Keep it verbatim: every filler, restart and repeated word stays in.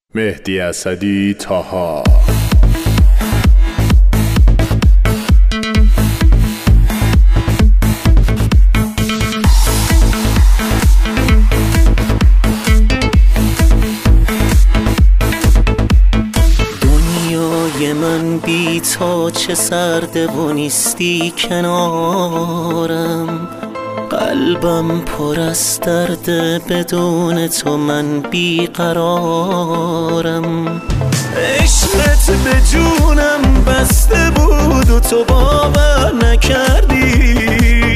مهدی اسدی طاها. دنیای من بی تو چه سرده و نیستی کنارم، قلبم پر از درد بدون تو من بی قرارم. عشقت به جونم بسته بود و تو باور نکردی،